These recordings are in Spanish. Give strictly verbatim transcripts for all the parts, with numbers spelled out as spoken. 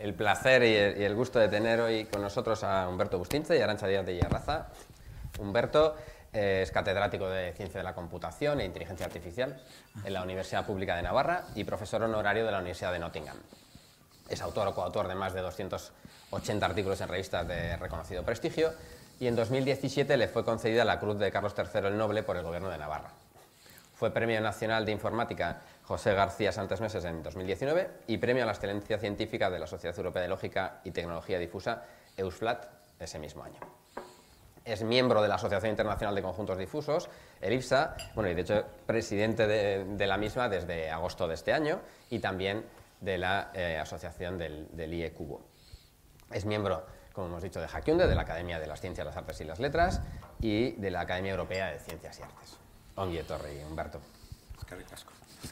el placer y el, y el gusto de tener hoy con nosotros a Humberto Bustince y Arantxa Díaz de Illarraza. Humberto eh, es catedrático de Ciencia de la Computación e Inteligencia Artificial en la Universidad Pública de Navarra y profesor honorario de la Universidad de Nottingham. Es autor o coautor de más de doscientos ochenta artículos en revistas de reconocido prestigio y en dos mil diecisiete le fue concedida la Cruz de Carlos tercero el Noble por el Gobierno de Navarra. Fue Premio Nacional de Informática José García Santesmeses en dos mil diecinueve y Premio a la Excelencia Científica de la Sociedad Europea de Lógica y Tecnología Difusa, EUSFLAT, ese mismo año. Es miembro de la Asociación Internacional de Conjuntos Difusos, el I F S A, bueno, y de hecho presidente de, de la misma desde agosto de este año, y también de la eh, asociación del, del I E Cubo. Es miembro, como hemos dicho, de Jakiunde, de la Academia de las Ciencias, las Artes y las Letras, y de la Academia Europea de Ciencias y Artes. Ongi etorri, Humberto. Eskerrik asko.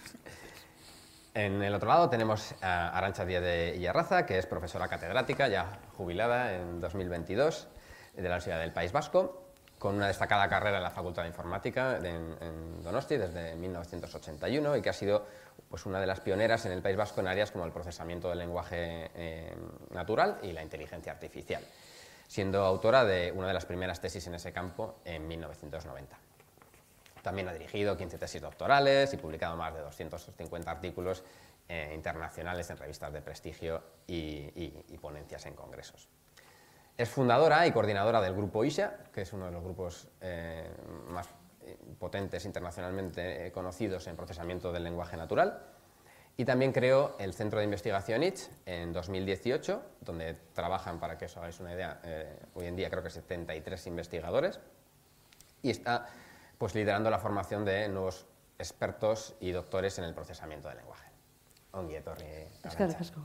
En el otro lado tenemos a Arantxa Díaz de Illarraza, que es profesora catedrática, ya jubilada en dos mil veintidós, de la Universidad del País Vasco, con una destacada carrera en la Facultad de Informática en, en Donosti desde mil novecientos ochenta y uno y que ha sido pues, una de las pioneras en el País Vasco en áreas como el procesamiento del lenguaje eh, natural y la inteligencia artificial, siendo autora de una de las primeras tesis en ese campo en mil novecientos noventa. También ha dirigido quince tesis doctorales y publicado más de doscientos cincuenta artículos eh, internacionales en revistas de prestigio y, y, y ponencias en congresos. Es fundadora y coordinadora del Grupo I S A, que es uno de los grupos eh, más potentes internacionalmente conocidos en procesamiento del lenguaje natural. Y también creó el Centro de Investigación I T S en dos mil dieciocho, donde trabajan, para que os hagáis una idea, eh, hoy en día creo que setenta y tres investigadores. Y está pues liderando la formación de nuevos expertos y doctores en el procesamiento del lenguaje. Ongi etorri, Arantxa.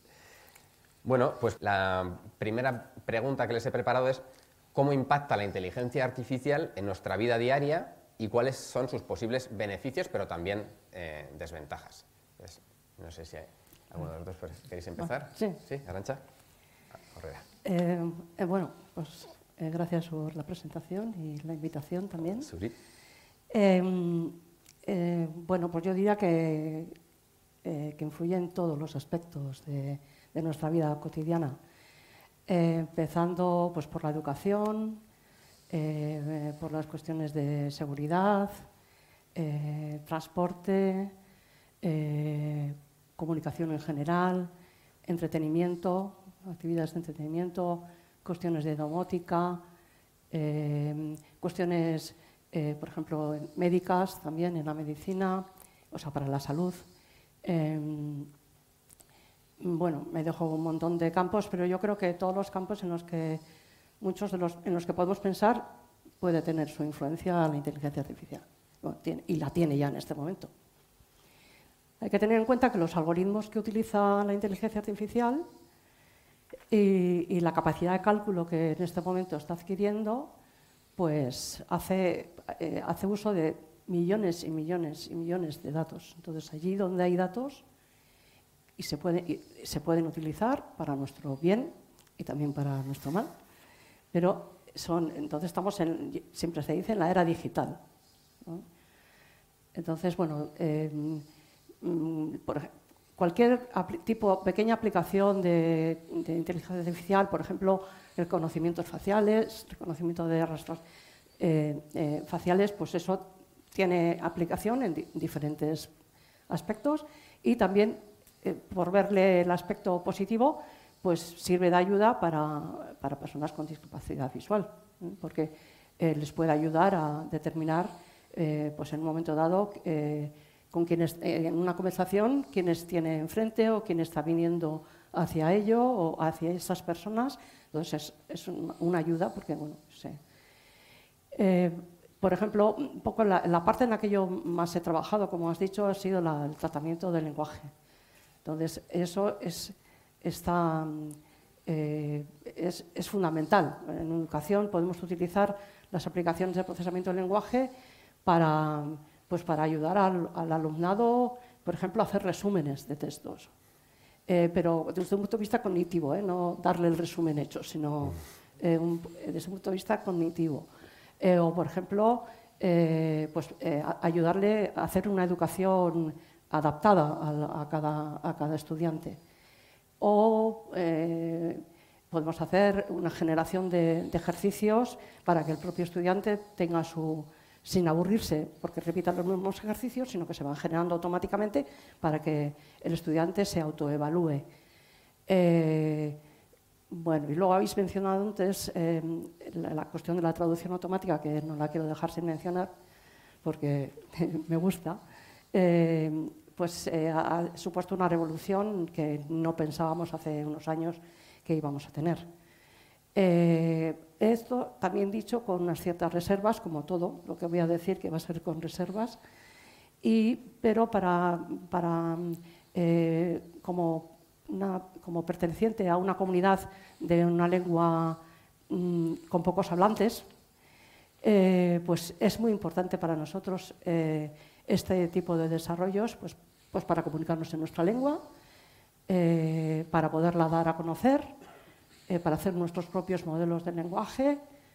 Bueno, pues la primera pregunta que les he preparado es ¿cómo impacta la inteligencia artificial en nuestra vida diaria y cuáles son sus posibles beneficios, pero también eh, desventajas? Entonces, no sé si hay alguno de los dos queréis empezar. Sí. ¿Sí, Arantxa? Correa. Eh, eh, bueno, pues eh, gracias por la presentación y la invitación también. Zuri. Eh, eh, bueno, pues yo diría que, eh, que influye en todos los aspectos de, de nuestra vida cotidiana, eh, empezando pues, por la educación, eh, por las cuestiones de seguridad, eh, transporte, eh, comunicación en general, entretenimiento, actividades de entretenimiento, cuestiones de domótica, eh, cuestiones, eh, por ejemplo, médicas también, en la medicina, o sea, para la salud. Eh, bueno, me dejo un montón de campos, pero yo creo que todos los campos en los que, muchos de los en los que podemos pensar, puede tener su influencia la inteligencia artificial. Bueno, tiene, y la tiene ya en este momento. Hay que tener en cuenta que los algoritmos que utiliza la inteligencia artificial y, y la capacidad de cálculo que en este momento está adquiriendo, pues hace, eh, hace uso de millones y millones y millones de datos. Entonces, allí donde hay datos, y se, puede, y se pueden utilizar para nuestro bien y también para nuestro mal. Pero son, entonces estamos, en, siempre se dice, en la era digital, ¿no? Entonces, bueno, eh, por cualquier tipo, pequeña aplicación de, de inteligencia artificial, por ejemplo, reconocimientos faciales, reconocimiento de rastros eh, eh, faciales, pues eso tiene aplicación en di diferentes aspectos y también, eh, por verle el aspecto positivo, pues sirve de ayuda para, para personas con discapacidad visual, ¿eh? Porque eh, les puede ayudar a determinar, eh, pues en un momento dado, eh, con quienes, eh, en una conversación, quiénes tiene enfrente o quién está viniendo hacia ello o hacia esas personas. Entonces, es, es un, una ayuda porque, bueno, sé. Eh, por ejemplo, un poco la, la parte en la que yo más he trabajado, como has dicho, ha sido la, el tratamiento del lenguaje. Entonces, eso es, está, eh, es, es fundamental. En educación podemos utilizar las aplicaciones de procesamiento del lenguaje para... pues para ayudar al, al alumnado, por ejemplo, a hacer resúmenes de textos. Eh, pero desde un punto de vista cognitivo, ¿eh? No darle el resumen hecho, sino eh, un, desde un punto de vista cognitivo. Eh, o, por ejemplo, eh, pues, eh, a, ayudarle a hacer una educación adaptada a, a, cada, a cada estudiante. o eh, podemos hacer una generación de, de ejercicios para que el propio estudiante tenga su, sin aburrirse, porque repita los mismos ejercicios, sino que se van generando automáticamente para que el estudiante se autoevalúe. Eh, bueno, y luego habéis mencionado antes eh, la, la cuestión de la traducción automática, que no la quiero dejar sin mencionar, porque me gusta. Eh, pues eh, ha supuesto una revolución que no pensábamos hace unos años que íbamos a tener. Eh, esto también dicho con unas ciertas reservas, como todo lo que voy a decir, que va a ser con reservas, y, pero para, para eh, como, una, como perteneciente a una comunidad de una lengua mmm, con pocos hablantes, eh, pues es muy importante para nosotros eh, este tipo de desarrollos, pues, pues para comunicarnos en nuestra lengua, eh, para poderla dar a conocer, eh, para hacer nuestros propios modelos de lenguaje.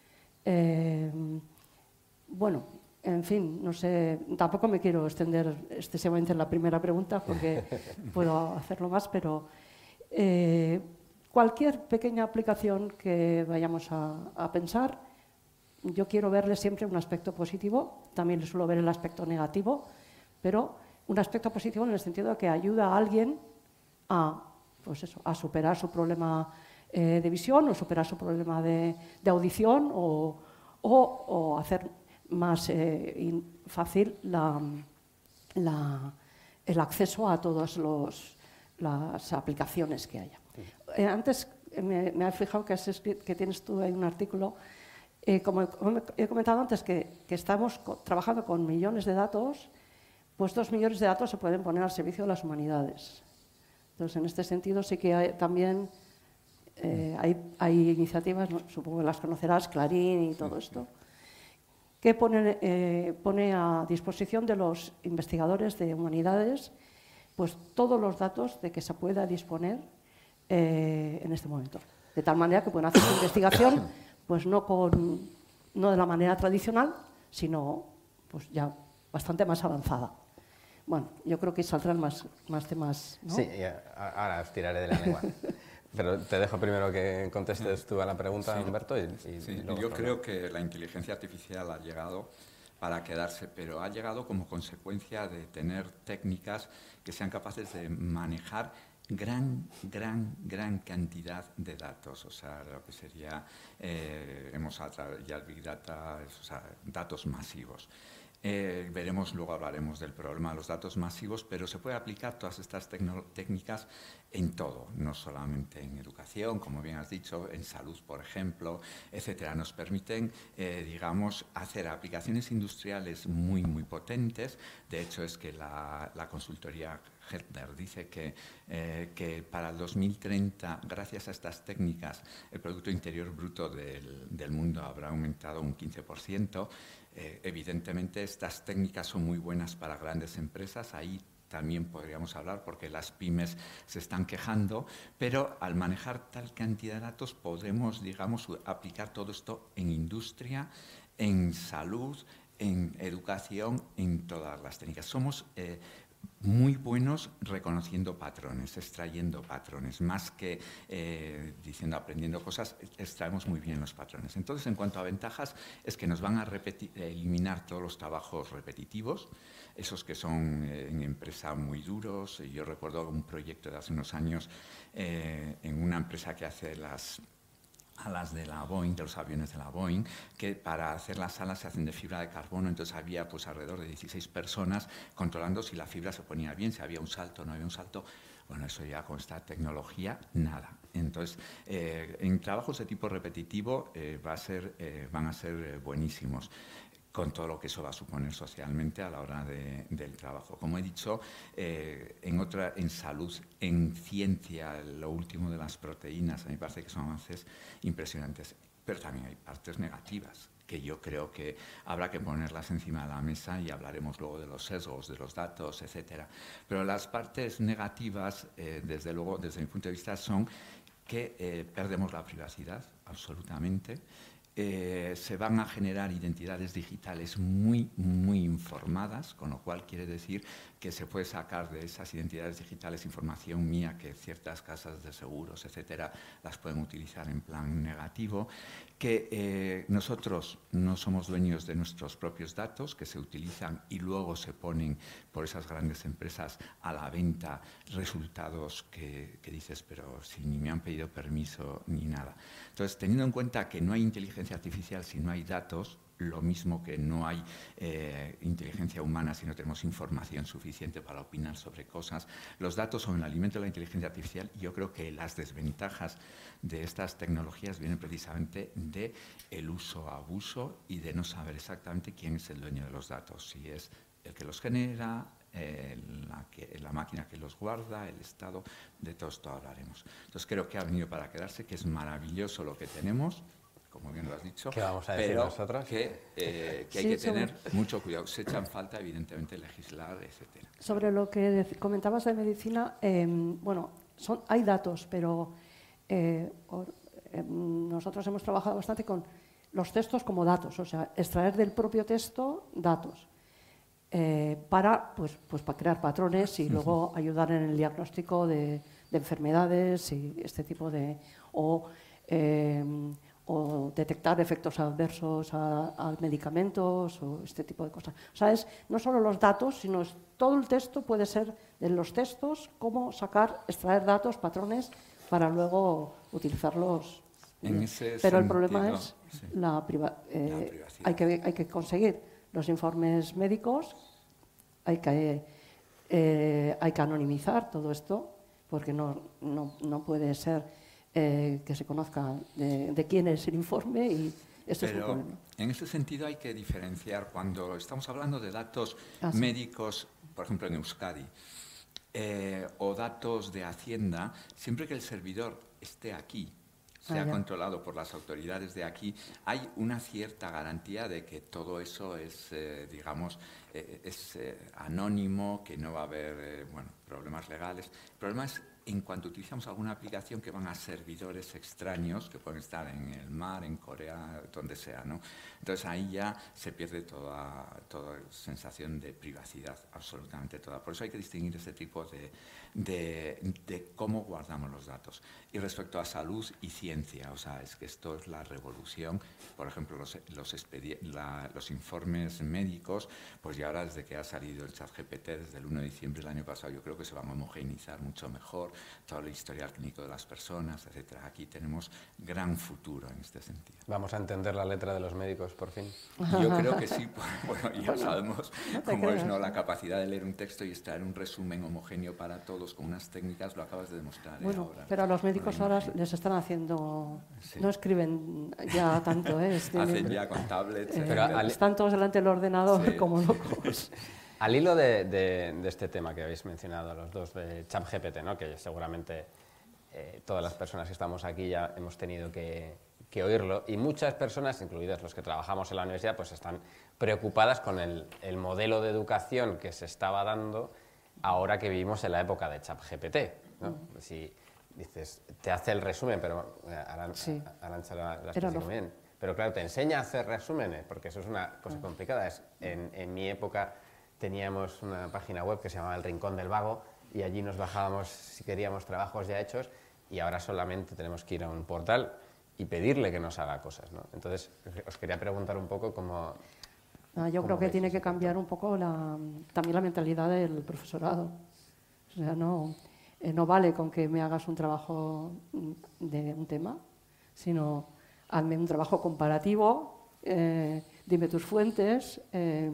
Eh, bueno, en fin, no sé, tampoco me quiero extender excesivamente en la primera pregunta porque puedo hacerlo más, pero eh, cualquier pequeña aplicación que vayamos a, a pensar, yo quiero verle siempre un aspecto positivo, también le suelo ver el aspecto negativo, pero un aspecto positivo en el sentido de que ayuda a alguien a, pues eso, a superar su problema eh, de visión o superar su problema de, de audición o, o, o hacer más eh, in, fácil la, la, el acceso a todas los, las aplicaciones que haya. Eh, antes me, me he fijado que, has escrito, que tienes tú ahí un artículo. Eh, como he comentado antes que, que estamos co trabajando con millones de datos, pues dos millones de datos se pueden poner al servicio de las humanidades. Entonces, en este sentido sí que hay, también eh, hay, hay iniciativas, ¿no? Supongo que las conocerás, Clarín y todo esto, que pone, eh, pone a disposición de los investigadores de humanidades pues, todos los datos de que se pueda disponer eh, en este momento. De tal manera que pueden hacer su investigación pues no, con, no de la manera tradicional, sino pues ya bastante más avanzada. Bueno, yo creo que saldrán más, más temas, ¿no? Sí, ahora os tiraré de la lengua. Pero te dejo primero que contestes tú a la pregunta, sí. Humberto. Y, y sí, yo creo que la inteligencia artificial ha llegado para quedarse, pero ha llegado como consecuencia de tener técnicas que sean capaces de manejar gran, gran, gran cantidad de datos, o sea, lo que sería, eh, hemos ya el Big Data, o sea, datos masivos. Eh, veremos, luego hablaremos del problema de los datos masivos, pero se puede aplicar todas estas técnicas en todo, no solamente en educación, como bien has dicho, en salud, por ejemplo, etcétera. Nos permiten, eh, digamos, hacer aplicaciones industriales muy, muy potentes. De hecho, es que la, la consultoría Gartner dice que, eh, que para el dos mil treinta, gracias a estas técnicas, el Producto Interior Bruto del, del mundo habrá aumentado un quince por ciento. Eh, evidentemente, estas técnicas son muy buenas para grandes empresas. Ahí también podríamos hablar porque las pymes se están quejando, pero al manejar tal cantidad de datos podemos, digamos, aplicar todo esto en industria, en salud, en educación, en todas las técnicas. Somos eh, muy buenos reconociendo patrones, extrayendo patrones, más que eh, diciendo, aprendiendo cosas, extraemos muy bien los patrones. Entonces, en cuanto a ventajas, es que nos van a repetir, eliminar todos los trabajos repetitivos, esos que son eh, en empresa muy duros. Yo recuerdo un proyecto de hace unos años eh, en una empresa que hace las alas de la Boeing, de los aviones de la Boeing, que para hacer las alas se hacen de fibra de carbono. Entonces había pues alrededor de dieciséis personas controlando si la fibra se ponía bien, si había un salto o no había un salto. Bueno, eso ya con esta tecnología, nada. Entonces, eh, en trabajos de tipo repetitivo eh, va a ser, eh, van a ser eh, buenísimos, con todo lo que eso va a suponer socialmente a la hora de, del trabajo. Como he dicho, eh, en, otra, en salud, en ciencia, lo último de las proteínas, a mí me parece que son avances impresionantes, pero también hay partes negativas, que yo creo que habrá que ponerlas encima de la mesa y hablaremos luego de los sesgos, de los datos, etcétera. Pero las partes negativas, eh, desde luego, desde mi punto de vista, son que eh, perdemos la privacidad, absolutamente. Eh, se van a generar identidades digitales muy, muy informadas, con lo cual quiere decir que se puede sacar de esas identidades digitales información mía que ciertas casas de seguros, etcétera, las pueden utilizar en plan negativo, que eh, nosotros no somos dueños de nuestros propios datos, que se utilizan y luego se ponen por esas grandes empresas a la venta resultados que, que dices, pero si ni me han pedido permiso ni nada. Entonces, teniendo en cuenta que no hay inteligencia artificial si no hay datos, lo mismo que no hay eh, inteligencia humana si no tenemos información suficiente para opinar sobre cosas. Los datos son el alimento de la inteligencia artificial y yo creo que las desventajas de estas tecnologías vienen precisamente del uso, abuso y de no saber exactamente quién es el dueño de los datos, si es el que los genera, eh, la, que, la máquina que los guarda, el Estado, de todo esto hablaremos. Entonces creo que ha venido para quedarse, que es maravilloso lo que tenemos, como bien lo has dicho, ¿qué vamos a decir pero nosotros? Que, eh, que hay sí, que tener sobre... mucho cuidado. Se echan falta, evidentemente, legislar, etcétera. Sobre lo que comentabas de medicina, eh, bueno, son, hay datos, pero eh, or, eh, nosotros hemos trabajado bastante con los textos como datos, o sea, extraer del propio texto datos eh, para, pues, pues, para crear patrones y luego ayudar en el diagnóstico de, de enfermedades y este tipo de... O, eh, o detectar efectos adversos a, a medicamentos o este tipo de cosas. O sea, es no solo los datos, sino es, todo el texto puede ser de los textos, cómo sacar, extraer datos, patrones, para luego utilizarlos. En ese Pero sentido, el problema es sí. la, priva eh, la privacidad. Hay que, hay que conseguir los informes médicos, hay que, eh, hay que anonimizar todo esto, porque no, no, no puede ser... Eh, que se conozca de, de quién es el informe y esto Pero es un problema. En ese sentido hay que diferenciar cuando estamos hablando de datos ah, sí. médicos, por ejemplo en Euskadi, eh, o datos de Hacienda, siempre que el servidor esté aquí, sea ah, controlado por las autoridades de aquí, hay una cierta garantía de que todo eso es, eh, digamos, eh, es eh, anónimo, que no va a haber eh, bueno, problemas legales. El problema es en cuanto utilizamos alguna aplicación que van a servidores extraños, que pueden estar en el mar, en Corea, donde sea, ¿no? Entonces ahí ya se pierde toda, toda sensación de privacidad, absolutamente toda. Por eso hay que distinguir ese tipo de, de, de cómo guardamos los datos. Y respecto a salud y ciencia, o sea, es que esto es la revolución. Por ejemplo, los, los, la, los informes médicos, pues ya ahora desde que ha salido el ChatGPT, desde el uno de diciembre del año pasado, yo creo que se van a homogeneizar mucho mejor todo el historial clínico de las personas, etcétera. Aquí tenemos gran futuro en este sentido. ¿Vamos a entender la letra de los médicos, por fin? Yo creo que sí. Bueno, ya bueno, sabemos no cómo es, ¿no? La capacidad de leer un texto y extraer un resumen homogéneo para todos con unas técnicas, lo acabas de demostrar. Bueno, ¿eh? Ahora, pero a los médicos ahora les están haciendo... Sí. No escriben ya tanto, ¿eh? Hacen tienen, ya con tablets. Eh, pero al... Están todos delante del ordenador sí. como locos. Al hilo de, de, de este tema que habéis mencionado los dos, de ChatGPT, ¿no? Que seguramente eh, todas las personas que estamos aquí ya hemos tenido que, que oírlo, y muchas personas, incluidos los que trabajamos en la universidad, pues están preocupadas con el, el modelo de educación que se estaba dando ahora que vivimos en la época de ChatGPT, ¿no? Mm. Si dices, te hace el resumen, pero Arantxa, sí. Arantxa la, la explica muy bien, pero claro, te enseña a hacer resúmenes, porque eso es una cosa complicada. Es, en, en mi época teníamos una página web que se llamaba El Rincón del Vago y allí nos bajábamos si queríamos trabajos ya hechos, y ahora solamente tenemos que ir a un portal y pedirle que nos haga cosas, ¿no? Entonces, os quería preguntar un poco cómo... Ah, yo creo que tiene que cambiar un poco la, también la mentalidad del profesorado. O sea, no, eh, no vale con que me hagas un trabajo de un tema, sino hazme un trabajo comparativo, eh, dime tus fuentes, eh,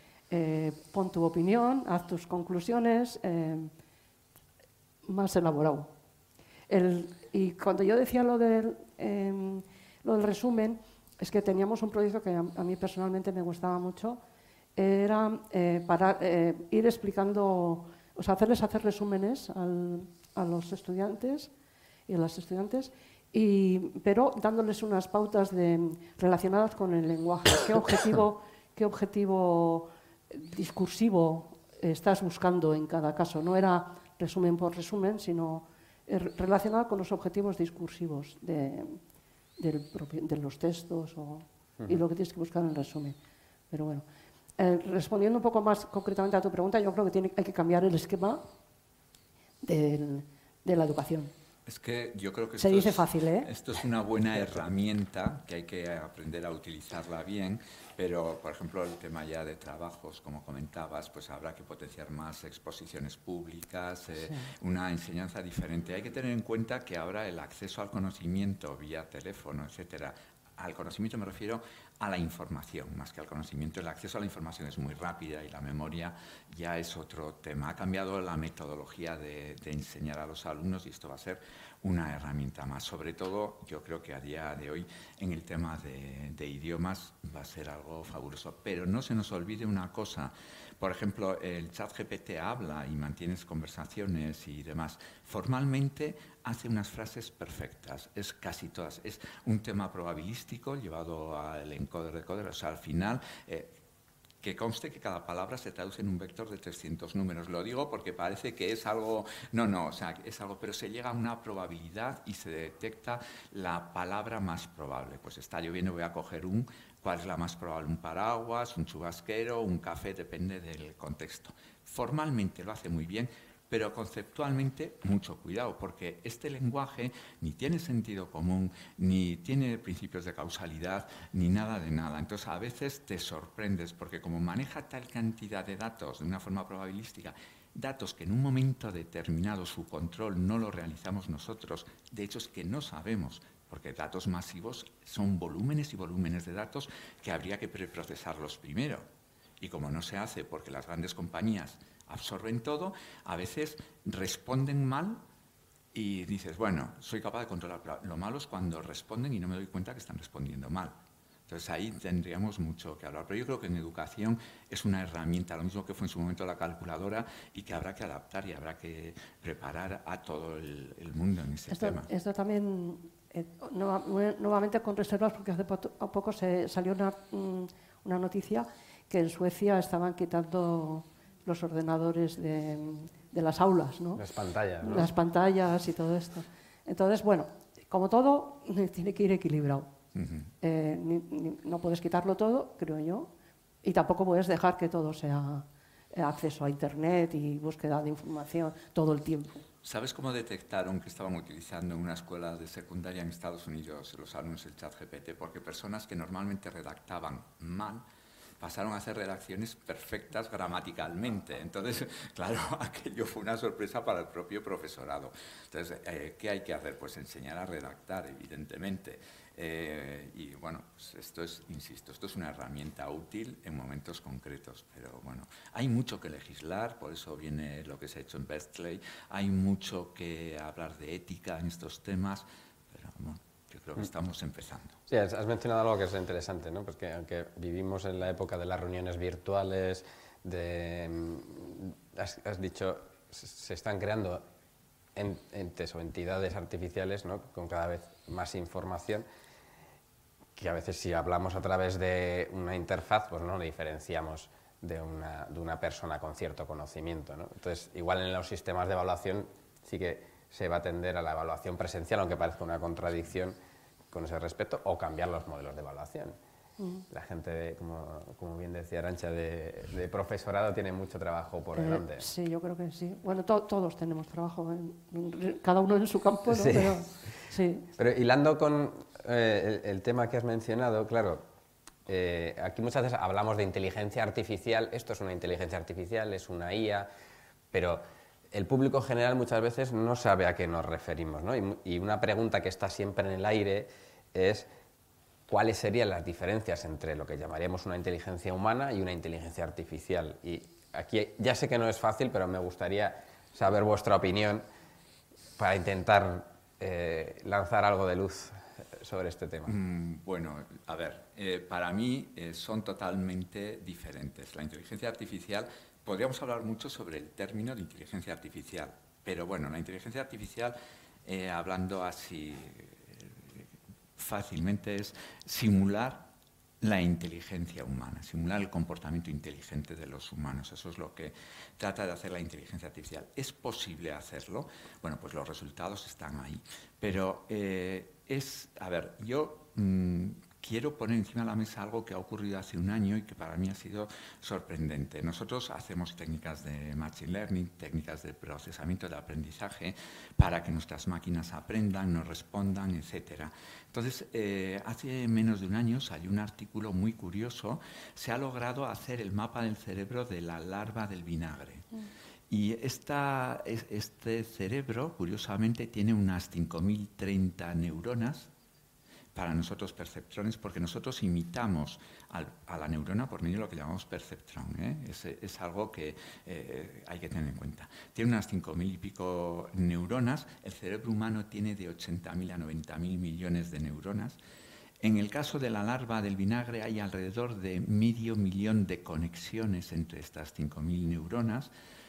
Eh, pon tu opinión, haz tus conclusiones, eh, más elaborado. El, y cuando yo decía lo del, eh, lo del resumen, es que teníamos un proyecto que a, a mí personalmente me gustaba mucho, era eh, para eh, ir explicando, o sea, hacerles hacer resúmenes al, a los estudiantes y a las estudiantes, y, pero dándoles unas pautas de, relacionadas con el lenguaje. ¿Qué objetivo, qué objetivo discursivo estás buscando en cada caso? No era resumen por resumen, sino relacionado con los objetivos discursivos de, del propio, de los textos o, uh-huh. y lo que tienes que buscar en el resumen. Pero bueno, eh, respondiendo un poco más concretamente a tu pregunta, yo creo que tiene, hay que cambiar el esquema del, de la educación. Es que yo creo que Se esto, dice es, fácil, ¿eh? esto es una buena herramienta que hay que aprender a utilizarla bien, pero, por ejemplo, el tema ya de trabajos, como comentabas, pues habrá que potenciar más exposiciones públicas, eh, sí. una enseñanza diferente. Hay que tener en cuenta que ahora el acceso al conocimiento vía teléfono, etcétera, al conocimiento me refiero a la información, más que al conocimiento. El acceso a la información es muy rápida y la memoria ya es otro tema. Ha cambiado la metodología de, de enseñar a los alumnos y esto va a ser una herramienta más. Sobre todo, yo creo que a día de hoy, en el tema de, de idiomas, va a ser algo fabuloso. Pero no se nos olvide una cosa. Por ejemplo, el ChatGPT habla y mantiene conversaciones y demás. Formalmente hace unas frases perfectas, es casi todas. Es un tema probabilístico llevado al encoder-decoder. O sea, al final, eh, que conste que cada palabra se traduce en un vector de trescientos números. Lo digo porque parece que es algo... No, no, o sea, es algo... Pero se llega a una probabilidad y se detecta la palabra más probable. Pues está lloviendo, voy a coger un... ¿Cuál es la más probable? Un paraguas, un chubasquero, un café, depende del contexto. Formalmente lo hace muy bien, pero conceptualmente mucho cuidado, porque este lenguaje ni tiene sentido común, ni tiene principios de causalidad, ni nada de nada. Entonces, a veces te sorprendes, porque como maneja tal cantidad de datos de una forma probabilística, datos que en un momento determinado su control no lo realizamos nosotros, de hecho es que no sabemos, porque datos masivos son volúmenes y volúmenes de datos que habría que preprocesarlos primero. Y como no se hace porque las grandes compañías absorben todo, a veces responden mal y dices, bueno, soy capaz de controlar. Lo malo es cuando responden y no me doy cuenta que están respondiendo mal. Entonces ahí tendríamos mucho que hablar. Pero yo creo que en educación es una herramienta, lo mismo que fue en su momento la calculadora, y que habrá que adaptar y habrá que preparar a todo el, el mundo en ese esto, tema. Esto también, eh, nuevamente con reservas, porque hace poco se salió una, una noticia que en Suecia estaban quitando los ordenadores de, de las aulas, ¿no? Las pantallas, ¿no? Las pantallas y todo esto. Entonces, bueno, como todo, tiene que ir equilibrado. Uh-huh. eh, ni, ni, no puedes quitarlo todo, creo yo, y tampoco puedes dejar que todo sea acceso a Internet y búsqueda de información todo el tiempo. ¿Sabes cómo detectaron que estaban utilizando en una escuela de secundaria en Estados Unidos los alumnos el ChatGPT? Porque personas que normalmente redactaban mal pasaron a hacer redacciones perfectas gramaticalmente. Entonces, claro, aquello fue una sorpresa para el propio profesorado. Entonces, eh, ¿qué hay que hacer? Pues enseñar a redactar, evidentemente. Eh, y bueno, pues esto es, insisto, esto es una herramienta útil en momentos concretos, pero bueno, hay mucho que legislar, por eso viene lo que se ha hecho en Berkeley, hay mucho que hablar de ética en estos temas, pero bueno, yo creo que estamos empezando. Sí, has mencionado algo que es interesante, ¿no? Porque aunque vivimos en la época de las reuniones virtuales, de, has, has dicho, se están creando entes o entidades artificiales, ¿no? Con cada vez más información, que a veces si hablamos a través de una interfaz, pues no diferenciamos de una, de una persona con cierto conocimiento, ¿no? Entonces, igual en los sistemas de evaluación sí que se va a tender a la evaluación presencial, aunque parezca una contradicción con ese respecto, o cambiar los modelos de evaluación. Mm. La gente, de, como, como bien decía Arantxa, de, de profesorado tiene mucho trabajo por eh, delante. Sí, yo creo que sí. Bueno, to todos tenemos trabajo, en, en, cada uno en su campo, ¿no? Sí. Pero, sí. Pero hilando con eh, el, el tema que has mencionado, claro, eh, aquí muchas veces hablamos de inteligencia artificial, esto es una inteligencia artificial, es una I A, pero el público general muchas veces no sabe a qué nos referimos, ¿no? Y, y una pregunta que está siempre en el aire es cuáles serían las diferencias entre lo que llamaríamos una inteligencia humana y una inteligencia artificial. Y aquí ya sé que no es fácil, pero me gustaría saber vuestra opinión para intentar eh, lanzar algo de luz sobre este tema. Mm, bueno, a ver, eh, para mí eh, son totalmente diferentes. La inteligencia artificial, podríamos hablar mucho sobre el término de inteligencia artificial, pero bueno, la inteligencia artificial, eh, hablando así fácilmente, es simular la inteligencia humana, simular el comportamiento inteligente de los humanos. Eso es lo que trata de hacer la inteligencia artificial. ¿Es posible hacerlo? Bueno, pues los resultados están ahí. Pero eh, es, a ver, yo mmm, quiero poner encima de la mesa algo que ha ocurrido hace un año y que para mí ha sido sorprendente. Nosotros hacemos técnicas de Machine Learning, técnicas de procesamiento de aprendizaje para que nuestras máquinas aprendan, nos respondan, etcétera. Entonces, eh, hace menos de un año salió un artículo muy curioso. Se ha logrado hacer el mapa del cerebro de la larva del vinagre. Mm. Y esta, este cerebro, curiosamente, tiene unas cinco mil treinta neuronas para nosotros perceptrones, porque nosotros imitamos al, a la neurona por medio de lo que llamamos perceptrón. ¿eh? Es, es algo que eh, hay que tener en cuenta. Tiene unas cinco mil y pico neuronas. El cerebro humano tiene de ochenta mil a noventa mil millones de neuronas. En el caso de la larva del vinagre hay alrededor de medio millón de conexiones entre estas cinco mil neuronas.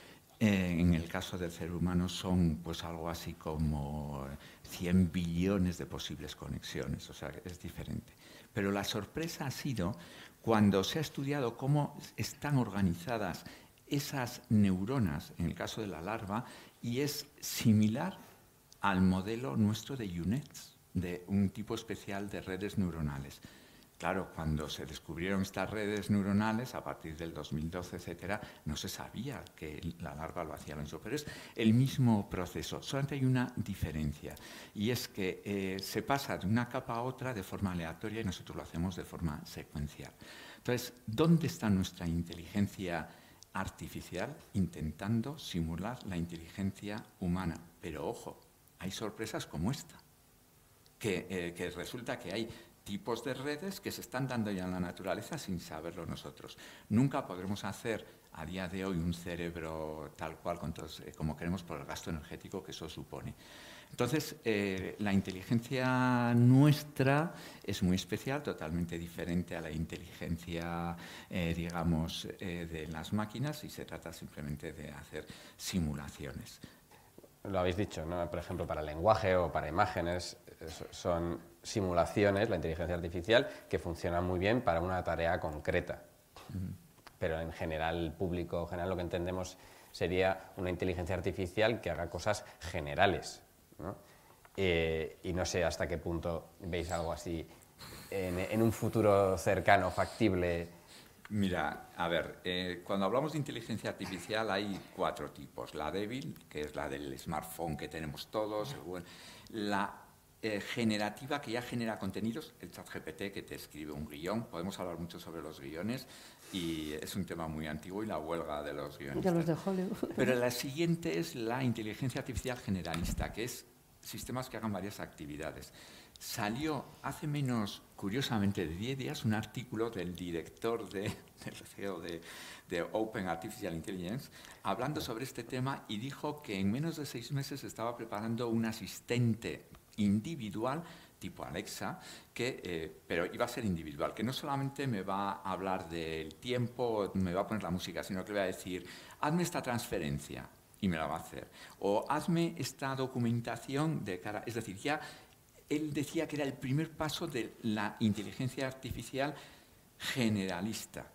Eh, en el caso del ser humano son pues algo así como cien billones de posibles conexiones, o sea, es diferente. Pero la sorpresa ha sido cuando se ha estudiado cómo están organizadas esas neuronas, en el caso de la larva, y es similar al modelo nuestro de U NETs, de un tipo especial de redes neuronales. Claro, cuando se descubrieron estas redes neuronales, a partir del dos mil doce, etcétera, no se sabía que la larva lo hacía lo mismo, pero es el mismo proceso. Solamente hay una diferencia, y es que eh, se pasa de una capa a otra de forma aleatoria y nosotros lo hacemos de forma secuencial. Entonces, ¿dónde está nuestra inteligencia artificial? Intentando simular la inteligencia humana. Pero, ojo, hay sorpresas como esta, que, eh, que resulta que hay tipos de redes que se están dando ya en la naturaleza sin saberlo nosotros. Nunca podremos hacer a día de hoy un cerebro tal cual con todos, eh, como queremos por el gasto energético que eso supone. Entonces, eh, la inteligencia nuestra es muy especial, totalmente diferente a la inteligencia, eh, digamos, eh, de las máquinas, y se trata simplemente de hacer simulaciones. Lo habéis dicho, ¿no? Por ejemplo, para el lenguaje o para imágenes son simulaciones, la inteligencia artificial, que funciona muy bien para una tarea concreta. Uh-huh. Pero en general, el público general, lo que entendemos sería una inteligencia artificial que haga cosas generales, ¿no? Eh, y no sé hasta qué punto veis algo así en, en un futuro cercano, factible. Mira, a ver, eh, cuando hablamos de inteligencia artificial hay cuatro tipos. La débil, que es la del smartphone que tenemos todos, el, la eh, generativa, que ya genera contenidos, el ChatGPT, que te escribe un guión. Podemos hablar mucho sobre los guiones y es un tema muy antiguo, y la huelga de los guionistas. Ya los de Hollywood. Pero la siguiente es la inteligencia artificial generalista, que es sistemas que hagan varias actividades. Salió hace menos, curiosamente, de diez días un artículo del director de, del C E O de, de Open Artificial Intelligence hablando sobre este tema, y dijo que en menos de seis meses estaba preparando un asistente individual tipo Alexa, que, eh, pero iba a ser individual, que no solamente me va a hablar del tiempo, me va a poner la música, sino que le va a decir, hazme esta transferencia, y me la va a hacer. O hazme esta documentación de cara... Es decir, ya él decía que era el primer paso de la inteligencia artificial generalista.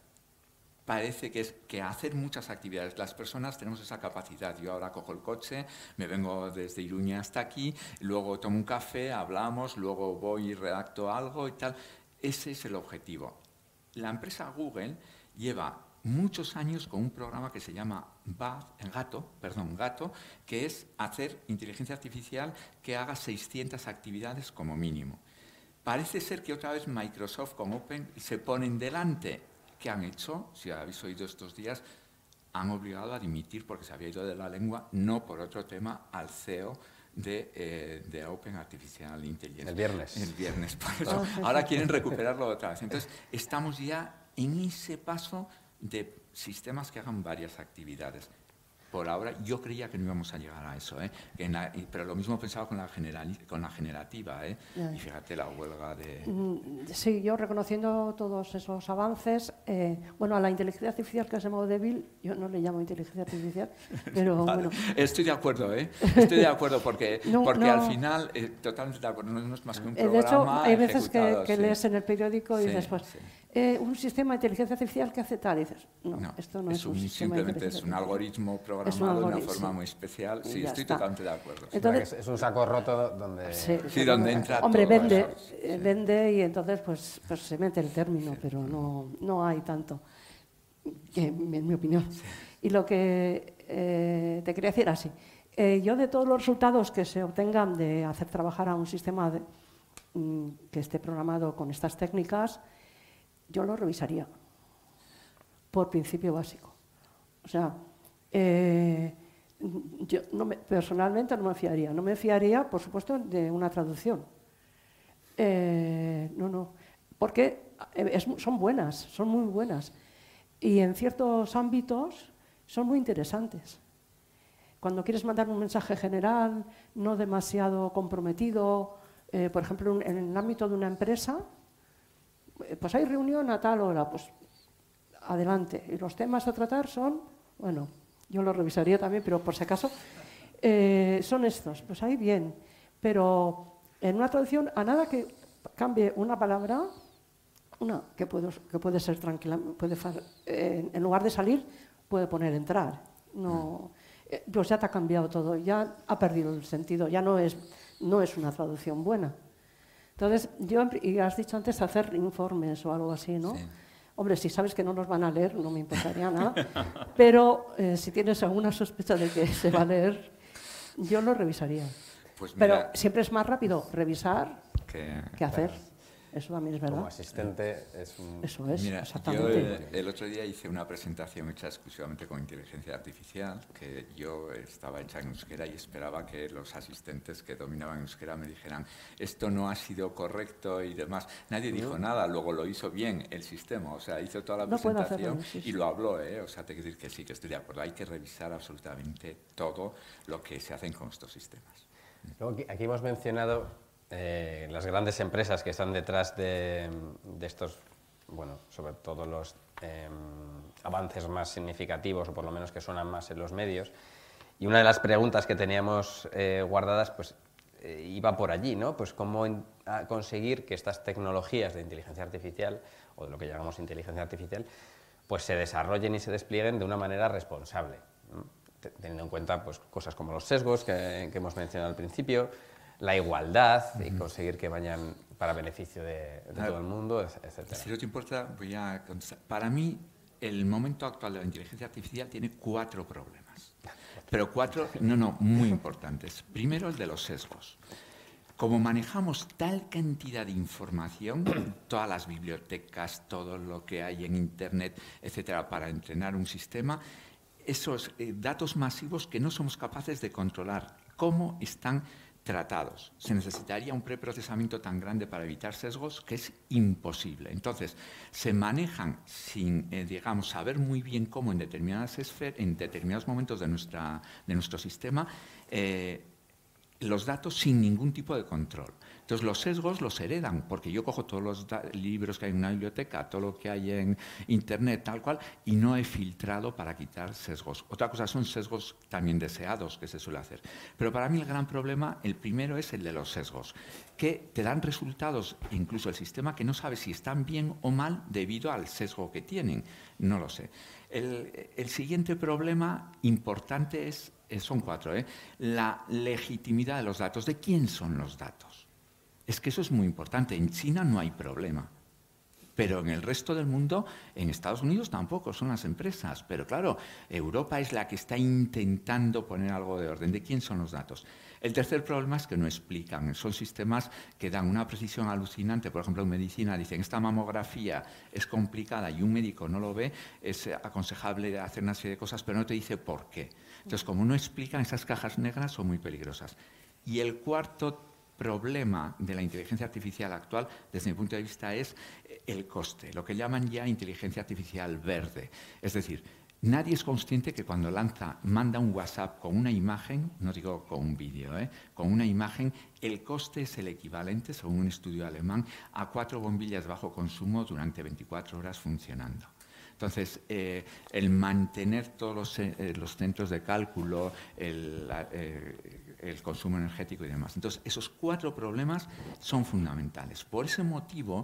Parece que es que hacer muchas actividades. Las personas tenemos esa capacidad. Yo ahora cojo el coche, me vengo desde Iruña hasta aquí, luego tomo un café, hablamos, luego voy y redacto algo y tal. Ese es el objetivo. La empresa Google lleva muchos años con un programa que se llama Gato, perdón, Gato, que es hacer inteligencia artificial que haga seiscientas actividades como mínimo. Parece ser que otra vez Microsoft con Open se ponen delante. ¿Qué han hecho? Si habéis oído estos días, han obligado a dimitir, porque se había ido de la lengua, no por otro tema, al C E O de, eh, de Open Artificial Intelligence. El viernes. El viernes, por eso. Ahora quieren recuperarlo otra vez. Entonces, estamos ya en ese paso de sistemas que hagan varias actividades. Por ahora, yo creía que no íbamos a llegar a eso, ¿eh? Que la, pero lo mismo pensaba con la, general, con la generativa, ¿eh? Y fíjate la huelga de... Sí, yo reconociendo todos esos avances, eh, bueno, a la inteligencia artificial, que es de modo débil, yo no le llamo inteligencia artificial, pero vale. bueno... Estoy de acuerdo, ¿eh? Estoy de acuerdo, porque, no, porque no, al final, eh, totalmente de acuerdo, no es más que un eh, programa De hecho, hay veces que, que sí. lees en el periódico y sí, dices, pues, sí. eh, un sistema de inteligencia artificial que hace tal. Y dices, no, No, esto no es es un, un, sistema de simplemente inteligencia es un artificial. algoritmo programado Es un algoritmo, de una forma sí. muy especial. Y Sí, ya estoy está. totalmente de acuerdo. sí. Entonces, Es un saco roto donde... Sí, Sí, donde entra hombre, todo vende, eso, eh, sí. vende y entonces pues, pues se mete el término, Sí. pero no, no hay tanto, que, en mi opinión. Y lo que eh, te quería decir así, eh, yo de todos los resultados que se obtengan de hacer trabajar a un sistema de, mm, que esté programado con estas técnicas, yo lo revisaría por principio básico. O sea, eh, yo no me, personalmente no me fiaría. No me fiaría, por supuesto, de una traducción. Eh, no, no. Porque es, son buenas, son muy buenas. Y en ciertos ámbitos son muy interesantes. Cuando quieres mandar un mensaje general, no demasiado comprometido, eh, por ejemplo, en el ámbito de una empresa, eh, pues hay reunión a tal hora, pues adelante. Y los temas a tratar son, bueno, yo lo revisaría también, pero por si acaso, eh, son estos. Pues ahí bien, pero en una traducción, a nada que cambie una palabra, una que puede, que puede ser tranquila, puede, eh, en lugar de salir, puede poner entrar. No, eh, pues ya te ha cambiado todo, ya ha perdido el sentido, ya no es, no es una traducción buena. Entonces, yo, y has dicho antes hacer informes o algo así, ¿no? Sí. Hombre, si sabes que no nos van a leer, no me importaría nada, pero eh, si tienes alguna sospecha de que se va a leer, yo lo revisaría. Pues pero mira, siempre es más rápido revisar que, que hacer. Eso también es verdad. Como asistente es un... Eso es, Mira, exactamente. yo el, el otro día hice una presentación hecha exclusivamente con inteligencia artificial, que yo estaba hecha en euskera y esperaba que los asistentes que dominaban euskera me dijeran esto no ha sido correcto y demás. Nadie dijo nada, luego lo hizo bien el sistema, o sea, hizo toda la No puedo presentación hacerlo, sí, sí. y lo habló, ¿eh? O sea, te quiero decir que sí, que estoy de acuerdo. Hay que revisar absolutamente todo lo que se hacen con estos sistemas. Luego, aquí, aquí hemos mencionado eh, las grandes empresas que están detrás de, de estos, bueno, sobre todo los eh, avances más significativos, o por lo menos que suenan más en los medios. Y una de las preguntas que teníamos eh, guardadas, pues, eh, iba por allí, ¿no? Pues cómo en, a conseguir que estas tecnologías de inteligencia artificial, o de lo que llamamos inteligencia artificial, pues se desarrollen y se desplieguen de una manera responsable, ¿no? Teniendo en cuenta pues, cosas como los sesgos que, que hemos mencionado al principio, la igualdad uh-huh. y conseguir que vayan para beneficio de, de todo el mundo, etcétera. Si no te importa, voy a contestar. Para mí, el momento actual de la inteligencia artificial tiene cuatro problemas, pero cuatro, no, no, muy importantes. Primero, el de los sesgos. Como manejamos tal cantidad de información, todas las bibliotecas, todo lo que hay en Internet, etcétera, para entrenar un sistema, esos eh, datos masivos que no somos capaces de controlar, cómo están tratados. Se necesitaría un preprocesamiento tan grande para evitar sesgos que es imposible. Entonces, se manejan sin, eh, digamos, saber muy bien cómo en determinadas esferas, en determinados momentos de, nuestra, de nuestro sistema, eh, los datos sin ningún tipo de control. Entonces, los sesgos los heredan, porque yo cojo todos los libros que hay en una biblioteca, todo lo que hay en Internet, tal cual, y no he filtrado para quitar sesgos. Otra cosa son sesgos también deseados, que se suele hacer. Pero para mí el gran problema, el primero es el de los sesgos, que te dan resultados, incluso el sistema, que no sabe si están bien o mal debido al sesgo que tienen. No lo sé. El, el siguiente problema importante es, son cuatro, ¿eh? La legitimidad de los datos. ¿De quién son los datos? Es que eso es muy importante. En China no hay problema, pero en el resto del mundo, en Estados Unidos tampoco, son las empresas. Pero claro, Europa es la que está intentando poner algo de orden. ¿De quién son los datos? El tercer problema es que no explican. Son sistemas que dan una precisión alucinante. Por ejemplo, en medicina dicen esta mamografía es complicada y un médico no lo ve, es aconsejable hacer una serie de cosas, pero no te dice por qué. Entonces, como no explican, esas cajas negras son muy peligrosas. Y el cuarto problema de la inteligencia artificial actual, desde mi punto de vista, es el coste, lo que llaman ya inteligencia artificial verde. Es decir, nadie es consciente que cuando lanza, manda un WhatsApp con una imagen, no digo con un vídeo, ¿eh? con una imagen, el coste es el equivalente, según un estudio alemán, a cuatro bombillas de bajo consumo durante veinticuatro horas funcionando. Entonces, eh, el mantener todos los, eh, los centros de cálculo, el, eh, el consumo energético y demás. Entonces, esos cuatro problemas son fundamentales. Por ese motivo,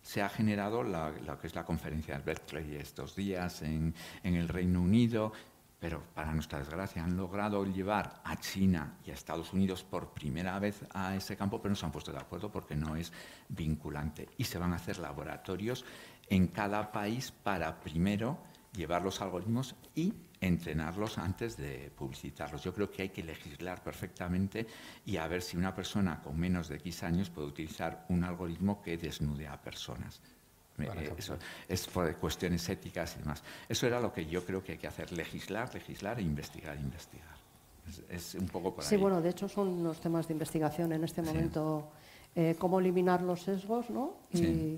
se ha generado la, lo que es la conferencia de Berkeley estos días en, en el Reino Unido, pero para nuestra desgracia han logrado llevar a China y a Estados Unidos por primera vez a ese campo, pero no se han puesto de acuerdo porque no es vinculante. Y se van a hacer laboratorios en cada país para primero llevar los algoritmos y entrenarlos antes de publicitarlos. Yo creo que hay que legislar perfectamente y a ver si una persona con menos de X años puede utilizar un algoritmo que desnude a personas. Eh, eso es por cuestiones éticas y demás. Eso era lo que yo creo que hay que hacer, legislar, legislar e investigar, investigar. Es, es un poco por ahí. Sí, bueno, de hecho son los temas de investigación en este momento, sí. eh, cómo eliminar los sesgos, ¿no? Y, sí.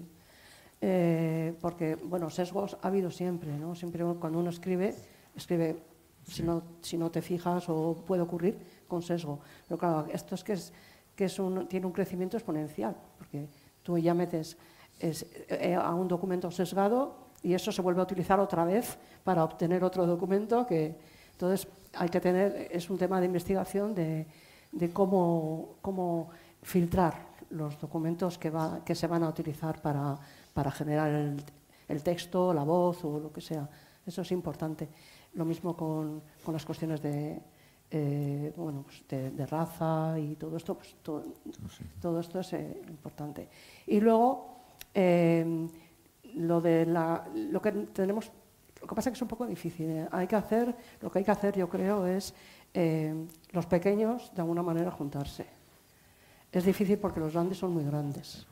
eh, porque, bueno, sesgos ha habido siempre, ¿no? Siempre cuando uno escribe, escribe, sí. si, no, si no te fijas, o puede ocurrir con sesgo. Pero claro, esto es que, es, que es un, tiene un crecimiento exponencial, porque tú ya metes Es, eh, a un documento sesgado y eso se vuelve a utilizar otra vez para obtener otro documento que entonces hay que tener, es un tema de investigación de, de cómo, cómo filtrar los documentos que, va, que se van a utilizar para, para generar el, el texto, la voz o lo que sea. Eso es importante. Lo mismo con, con las cuestiones de, eh, bueno, pues de, de raza y todo esto, pues todo, sí. todo esto es eh, importante. Y luego Eh, lo, de la, lo que tenemos, lo que pasa es que es un poco difícil. ¿eh? Hay que hacer, lo que hay que hacer, yo creo, es eh, los pequeños de alguna manera juntarse. Es difícil porque los grandes son muy grandes.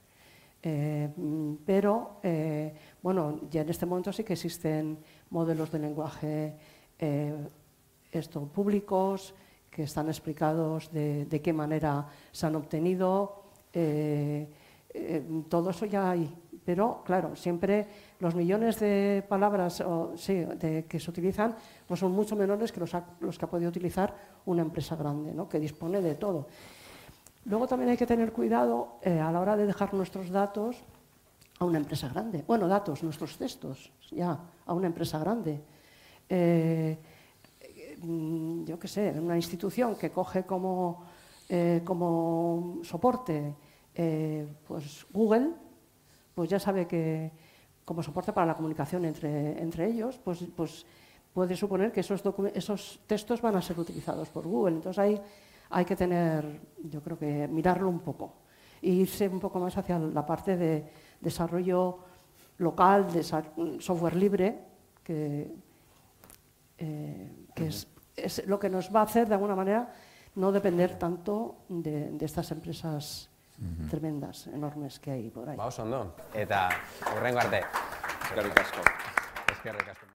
Eh, pero, eh, bueno, ya en este momento sí que existen modelos de lenguaje eh, esto, públicos que están explicados de, de qué manera se han obtenido. Eh, Eh, todo eso ya hay, pero claro, siempre los millones de palabras o, sí, de, que se utilizan pues son mucho menores que los, ha, los que ha podido utilizar una empresa grande, ¿no? Que dispone de todo. Luego también hay que tener cuidado eh, a la hora de dejar nuestros datos a una empresa grande. Bueno, datos, nuestros textos, ya, a una empresa grande. Eh, yo qué sé, una institución que coge como, eh, como soporte Eh, pues Google, pues ya sabe que como soporte para la comunicación entre, entre ellos, pues, pues puede suponer que esos, esos textos van a ser utilizados por Google. Entonces ahí hay que tener, yo creo que mirarlo un poco e irse un poco más hacia la parte de desarrollo local, de software libre, que, eh, que es, es lo que nos va a hacer de alguna manera no depender tanto de, de estas empresas Mm-hmm. tremendas, enormes que hay por ahí. Ba, oso ondo. Eta hurrengo arte. Eskerrik asko. Eskerrik asko.